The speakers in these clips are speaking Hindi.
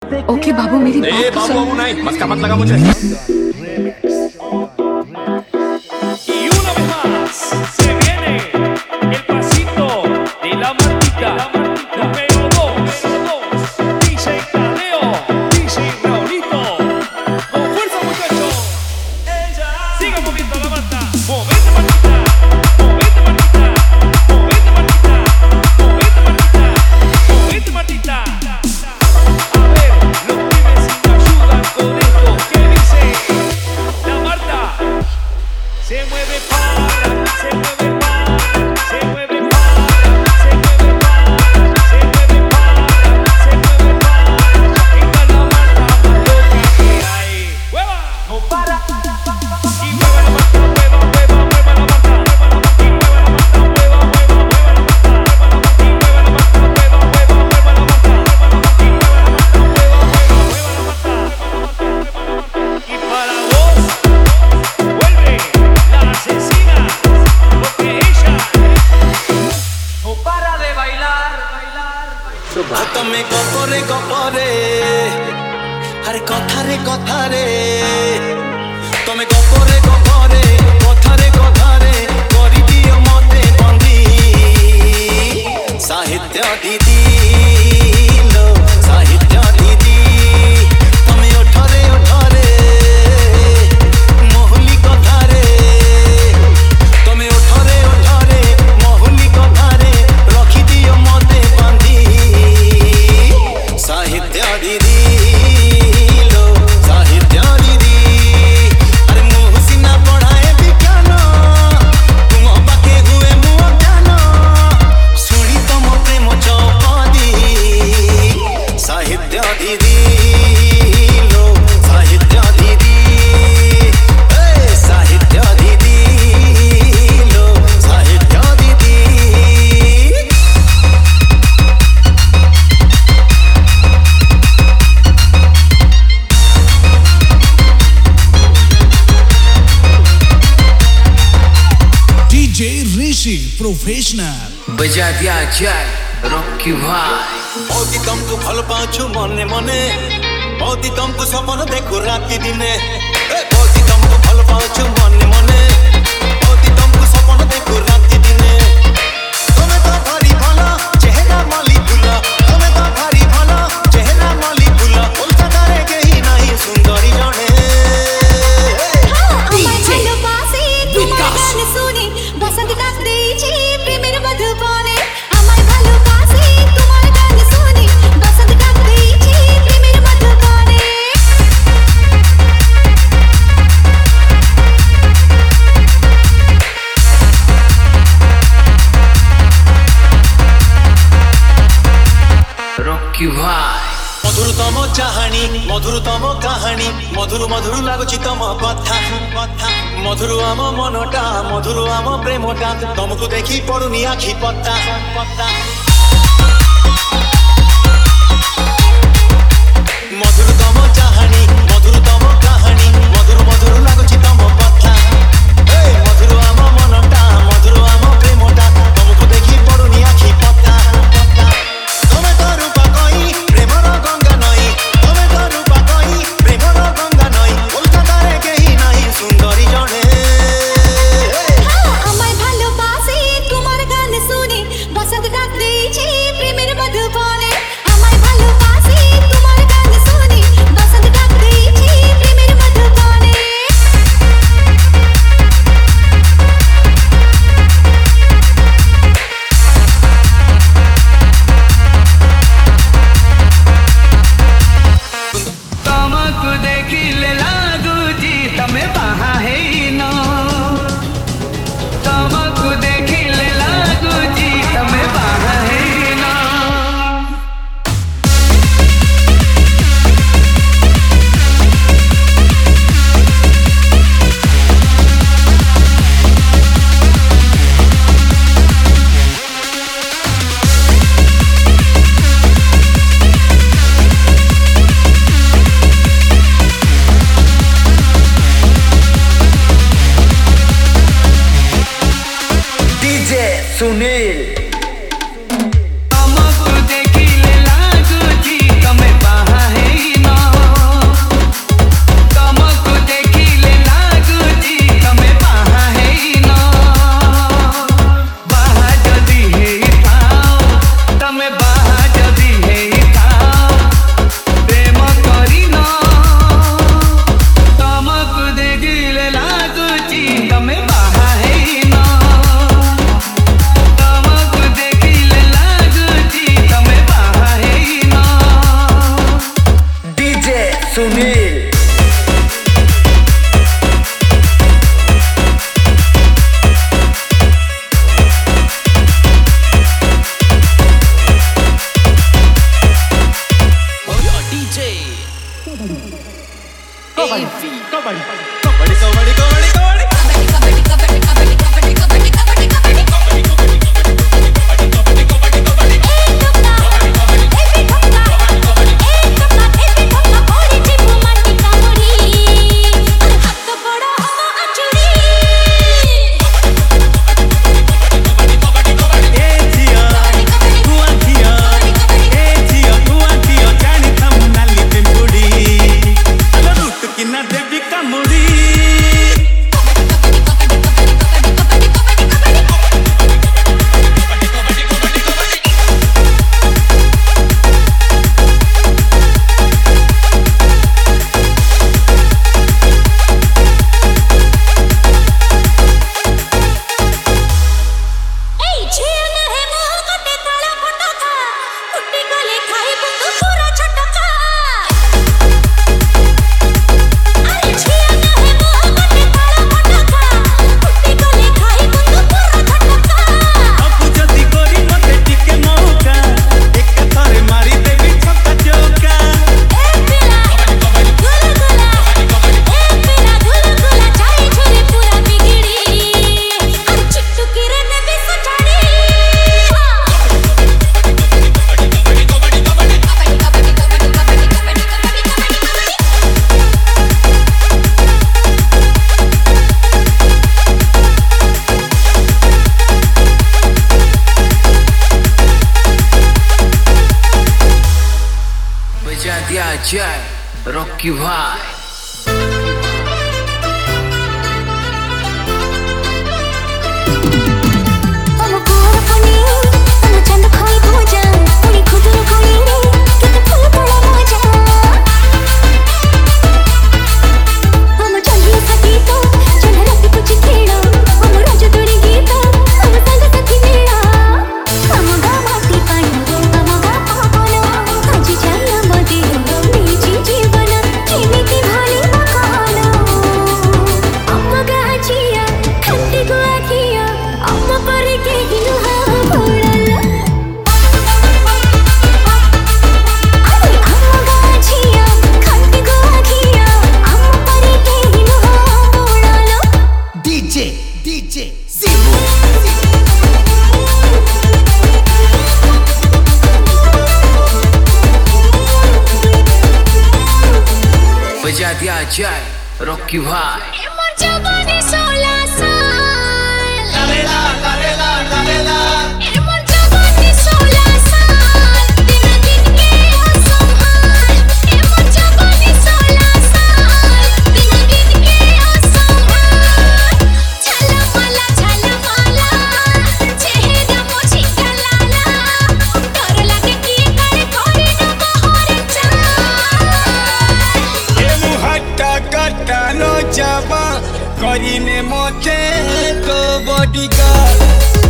ओके बाबू, मेरी बात तो सुनो। नहीं, मस्का मत लगा मुझे। तमे गपरे गपरे अरे कथारे कथारे तमे गपरे गपरे कथारे कथारे करि दियो मते बंदी साहित्य दीदी लो साहित्य दीदी तमे ओठरे ओठरे मोहली कथारे तमे ओठरे ओठरे मोहली कथारे रखि दियो मते बंदी साहित्य दीदी लो साहित्य दीदी अरे मुँह सीना पढ़ाए विज्ञान तुम पाखे हुए मुँह ज्ञान शुणी तम प्रेम चौपदी साहित्य दीदी लो साहित्य दीदी साहित्य दीदी लो साहित्य दीदी DJ ऋषि प्रोफेशनल बजा दिया जाए रॉकी भाई। बहुत तुमको भल पाछु मने मने बहुत तुमको सपन देखो राति दिने बहुत तुमको भल पाछु मने मने बहुत तुमको सपन देखो राति दिने तुमे तो भारी भला चेहरा माली फुला तुमे तो भारी भला चेहरा माली फुला उल्टा करे केही नहीं सुंदरी जने बसंत डाक देइछि प्रेमेर मधुबने आमाय भालोबासे तुम्हार गान शुने बसंत डाक देइछि प्रेमेर मधुबने रॉकी भाई। मधुरतम चाहाणी मधुरतम काहाणी मधुर मधुर लागुची तम कथा कथा मधुर आम मनटा मधुर आम प्रेमटा तुमको देखी पड़ुनी आखि पत्ता पत्ता मधुरतम चाहाणी मधुरतम काहाणी मधुर मधुर लागुची तम कथा मधुर आम मनटा मधुर आम प्रेमटा तुमको देखी पड़ुनी आखि पत्ता पत्ता तमे तो रूपा कई प्रेमर गंगा नई तमे तो रूपा कई प्रेमर गंगा नई कोलकातारे केही नहीं सुंदरी जने आमाय भालोबासे तुम्हार गान शुने बसंत डाक दे सुनील जय रॉकी भाई बजा दिया जय रॉकी भाई करीने मोते तो बॉडीगार्ड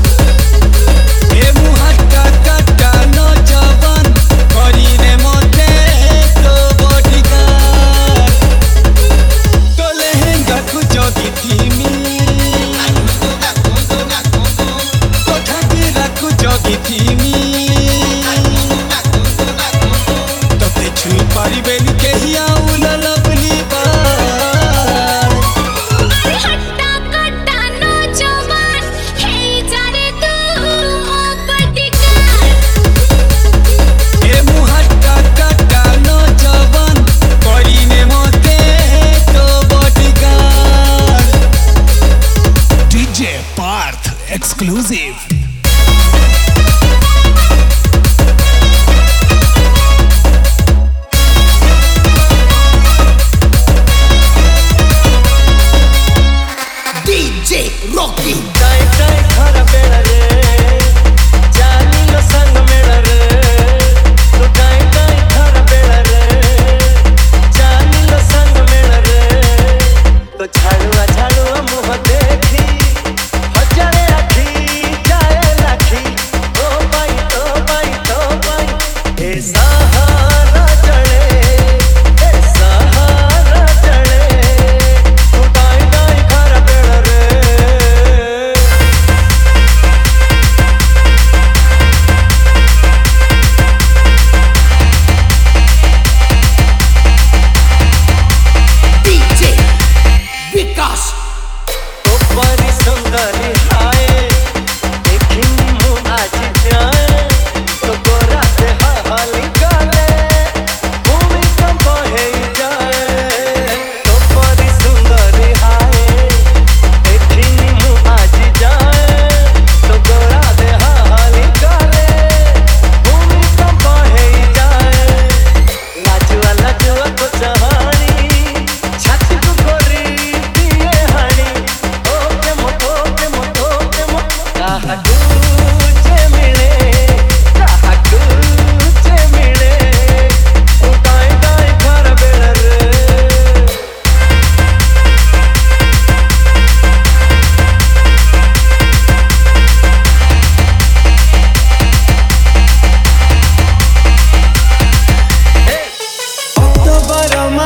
ए मुहट्टा कट्टा नो जवान करीने मोते तो बॉडीगार्ड तो लहंगा कुछ थीमी तो ठाकिरा कुछ थीमी तो ते छुई पारिबेनी केही आउल लवली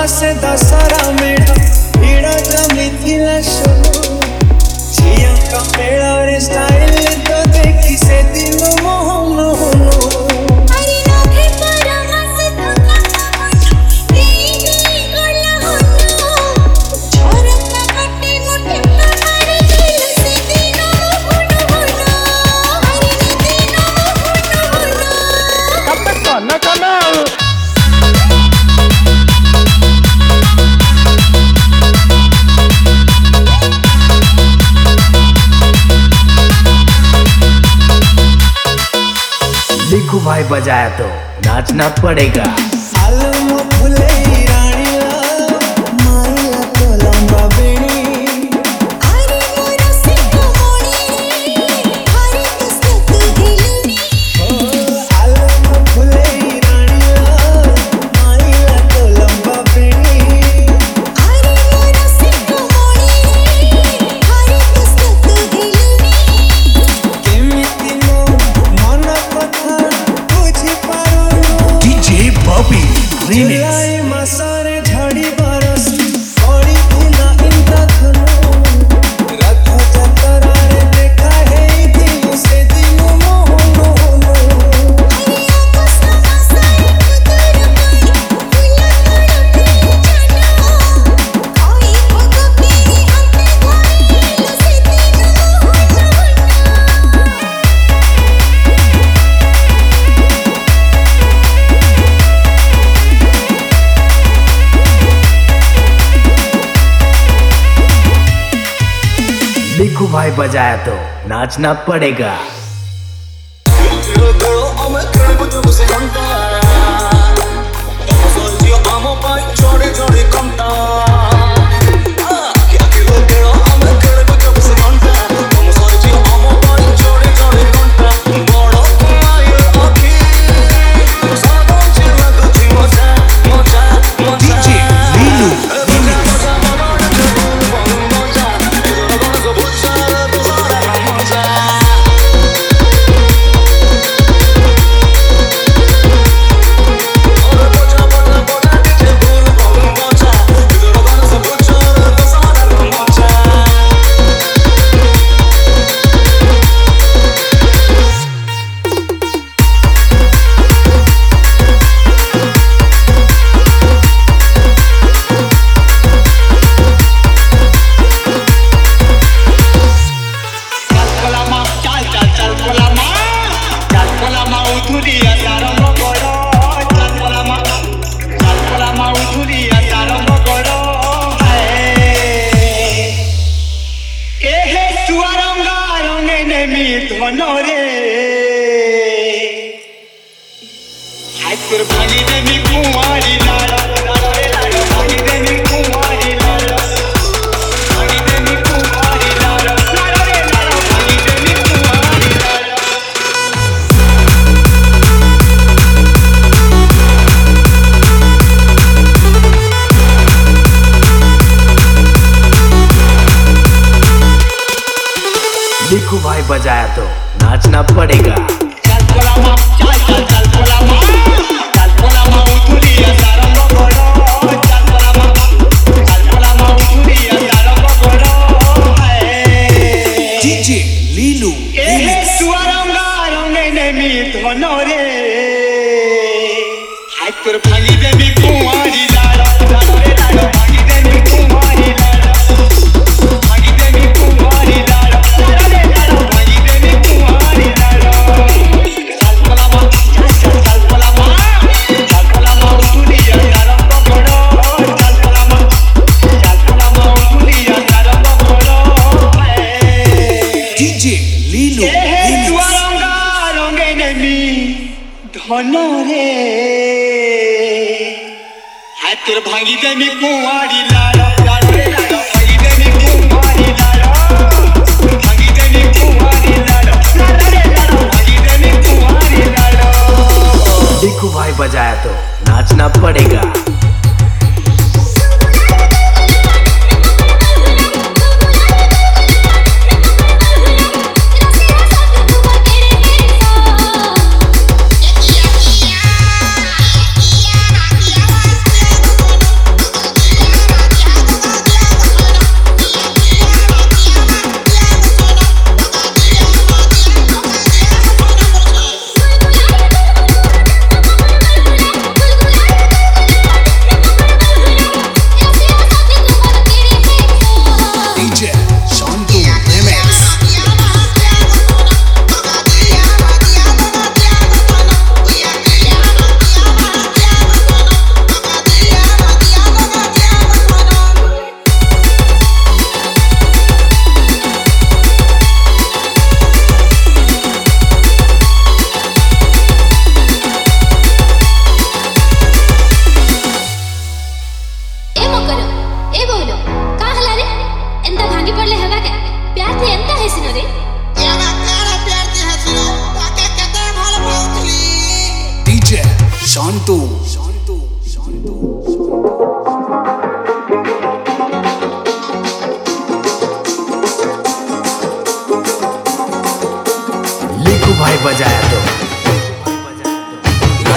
से दशहरा मेढ़ा भीड़ जमीथिला शुरू झिया का मेला रे स्टाइल तो देखी से दिल मोहन होनो अरे नोखे परमस धक्का तेरी गला होनो छोरत ना कटे मुठे मारे दिल से दिनो होनो अरे दिनो होनो कब तक न कना देखो भाई बजाया तो नाचना पड़ेगा। आलम फुले रानी माइला तो लंबा बेनी अरे मोरा सिक्को मोड़ी हरे किस्मत दिलनी आलम फुले रानी माइला तो लंबा बेनी अरे मोरा सिक्को मोड़ी हरे किस्मत दिलनी केमिति मो मन कथा बुझी पारो DJ Bobby Remix. जुलाई मासरे झड़ी बरस पड़ी बिना इंद्रधनु रथ जतरा रे देखा है दिल से दिल मोहन होनो अरे आकाश ना साए कुतर पाई फुला लड़ते जाना कोई भग मेरी अंते घायल से दिनो होनो देखो भाई बजाया तो नाचना पड़ेगा। DJ Lilo देखो भाई बजाया तो नाचना पड़ेगा। DJ Lilo Remix. भागी देवी कुंवारी लाला लाला लाला भागी देवी कुंवारी लाला भागी देवी कुंवारी लाला लाला लाला भागी देवी कुंवारी लाला चल पलामा चल पलामा उठुलिया तारा पकड़ो चल पलामा उठुलिया तारा पकड़ो DJ Lilo Remix. दुआरंगा रंगे नेमी धन रे हाथ भागी देमी कुंवारी लाला लाला लाला भागी देमी कुंवारी लाला भागी देमी कुंवारी लाला लाला लाला भागी देमी कुंवारी लाला देखो भाई बजाया तो नाचना पड़ेगा।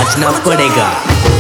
नाचना पड़ेगा।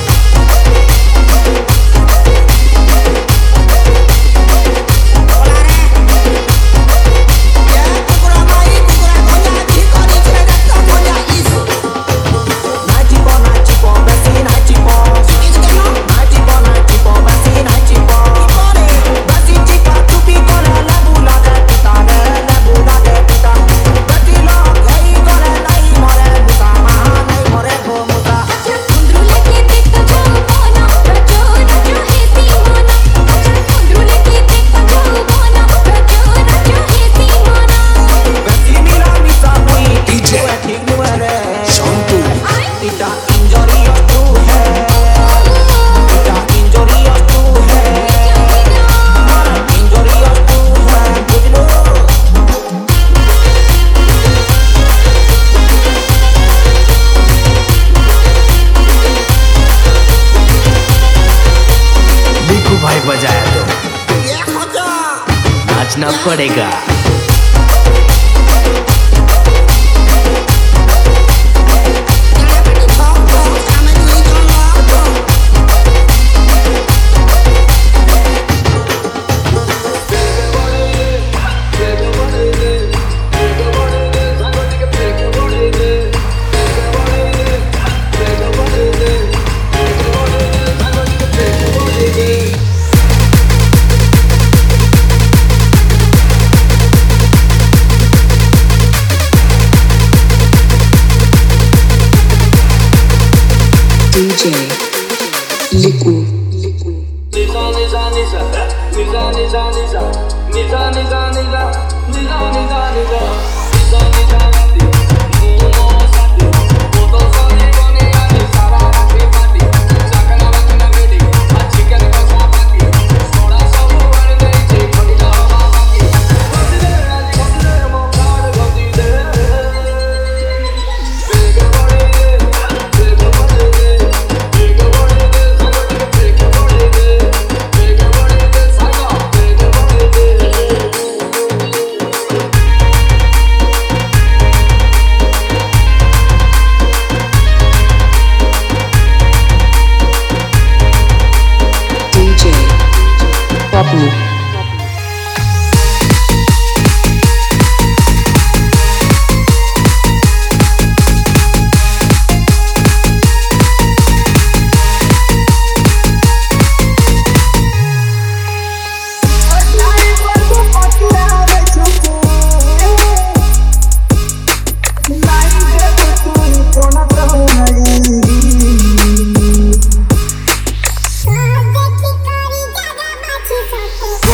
भाई बजाया तो नाचना पड़ेगा। DJ Liku. Papu. Thank you.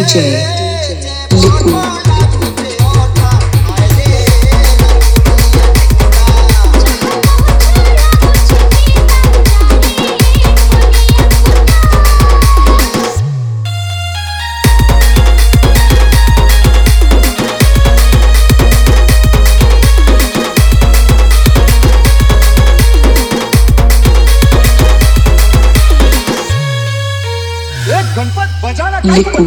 DJ Liku. Liku.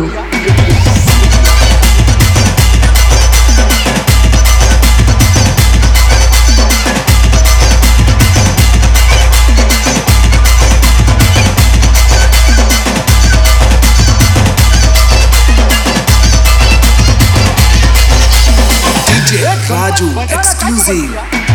DJ Raju exclusive.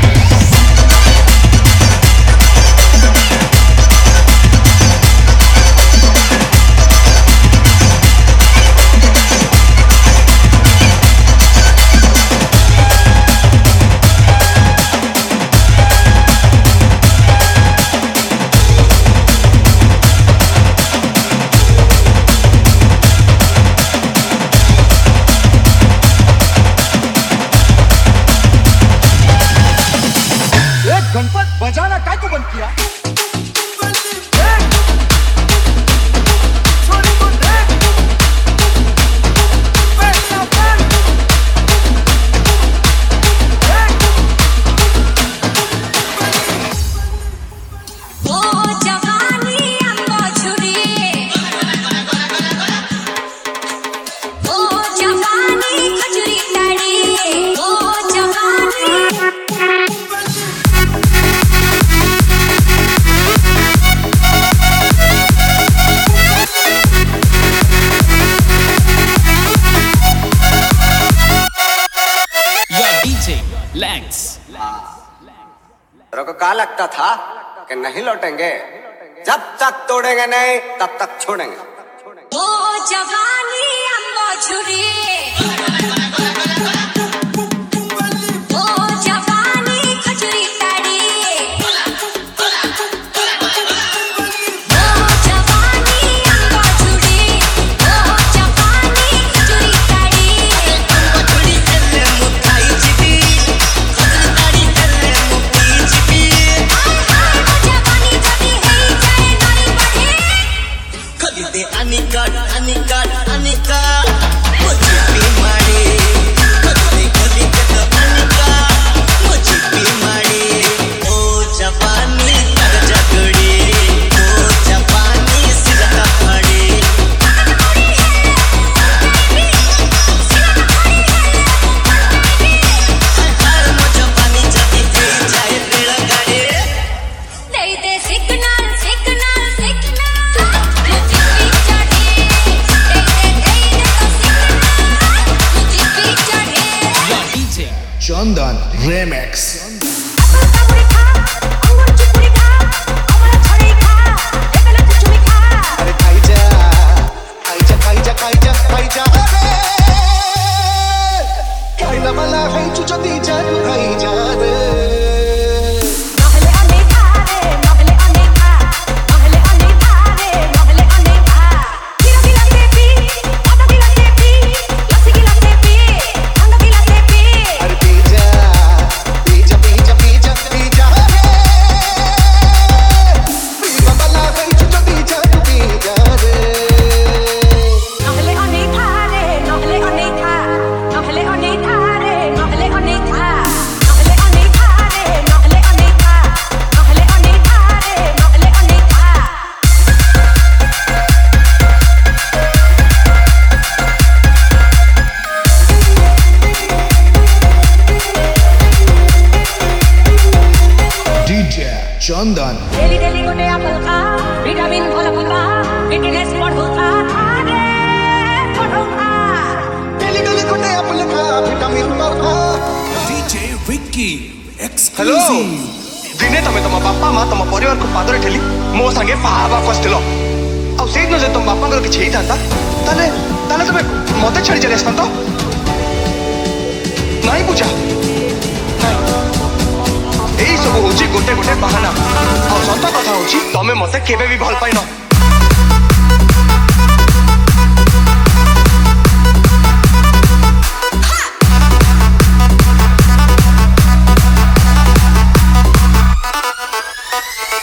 Ganpat बजाना काय को बंद किया तेरे को क्या लगता था कि नहीं लौटेंगे जब तक तोड़ेंगे नहीं तब तक छोड़ेंगे ओ जवानी अम्बो छुरी ओ जवानी खजूरी ताड़ी ओ जवानी अम्बो छुरी ओ जवानी खजूरी ताड़ी थोड़ी चले मुठाई चिपी खजूरी ताड़ी चले मुठाई चिपी ओ जवानी जदी है जाए नारी बढ़े खली दे अनिकाट मुझे भी मारे खली खली के तो अनिकाट मुझे भी मारे ओ जवानी कर जगड़ी ओ जवानी सिरता फड़ी हाय मुझे पानी जदी है जाए रेड़ा गाड़ी दे दे सिग्नल सिग्नल सिग्नल मुझे भी चढ़े दे दे तो सिग्नल मुझे भी चढ़े Chandan Remix. काबुरी खा अंगूर चुपुरी खा अमला छड़ी खा एकला चुचुमी खा अरे खाई जा खाईला मला खायची जदी जादू खाई जा रे নহলে अनेका নহলে अनेका নহলে अनेका गिला गिला से पी आधा गिला से पी लस्सी गिला से पी ठंडा गिला से पी अरे पी जा रे पीवा मला खायची जदी जादू पी जा रे নহলে अनेका নহলে अनेका নহলে अनेका নহলে अनेका নহले अनेका নহले अनेका নহले अनेका নহले अनेका DJ Chandan. डेली डेली को नया पलका विटामिन भरपूर फिटनेस बढ़ोगा अरे बढ़ोगा डेली डेली को नया पुलका विटामिन पाउका DJ Vicky हेलो exclusive. दिने तमे तम बापा मा तम परिवार को पादरे ठेली मो संगे पावा कस्तिलो आ सेई न जे तम बापा को किछि थांता ताले तमे मते छड़ी चले आस्ता तो नहीं पूछा एई सब होची गोटे गोटे बहाना आ सत कथा होची तमे मते केबे भी भल पाइनो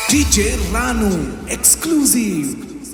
DJ Ranu exclusive.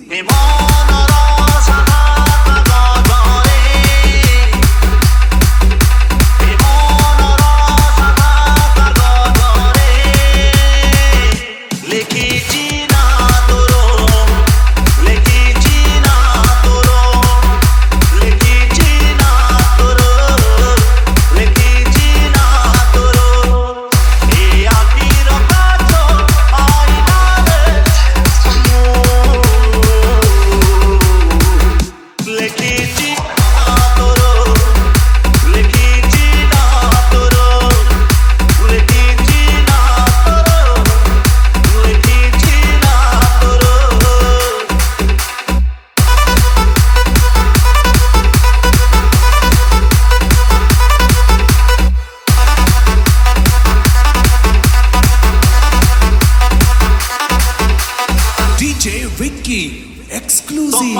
DJ Vicky exclusive.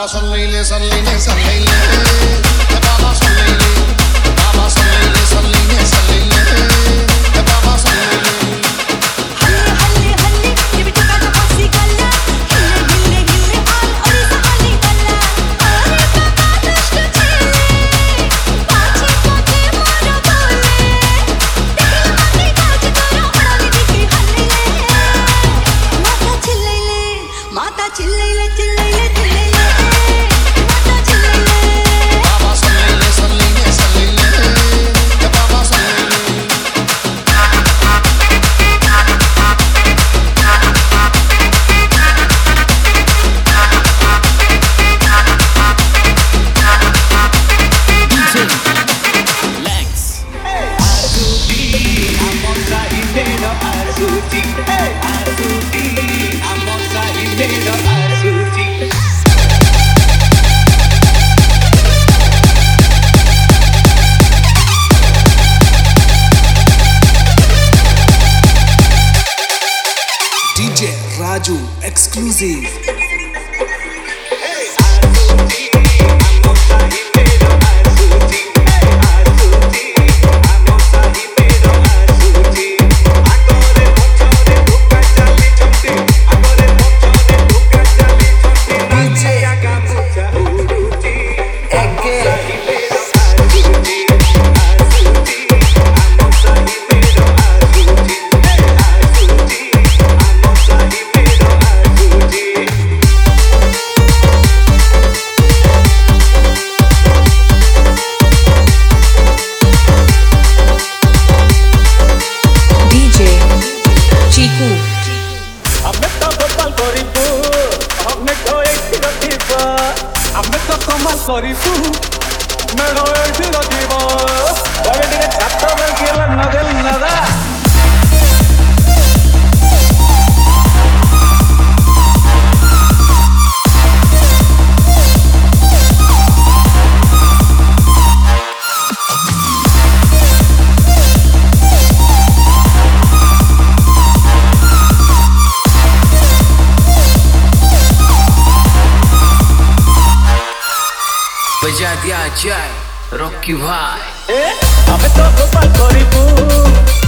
सल्लैले सल्लैले सल्लैले बाबा सल्लैले बाबा सल्लैले सल्लैले सल्लैले बाबा सल्लैले हल्ले हल्ले हल्ले ये बिटका तो पसी गल्ला हिले हिले हिले आल ओरिसा हल्ली गल्ला अरे बाबा दुष्ट चले पाछे पाछे मोर बोले देखला मते काज तोरा ओड़ाली दिखी हल्ले माता चिल्लैले चिल्लैले चिल्लैले माता चिल्लैले बाबा सल्लैले सल्लैले सल्लैले बाबा सल्लैले DJ Raju exclusive. DJ Chiku ଆମେ ତ ଗୋପାଳ କରିବୁ ଆମେ ତ ଏଇଠି ରଖିବ ଆମେ ତ କମାଲ କରିବୁ ମେଢ଼ ଏଇଠି ରଖିବ ତମେ ଟିକେ ଛାତ ବସିଗଲା ନଦେଲ ନଦା बजा दिया जाए रॉकी भाई ଆମେ ତ ଗୋପାଳ କରିବୁ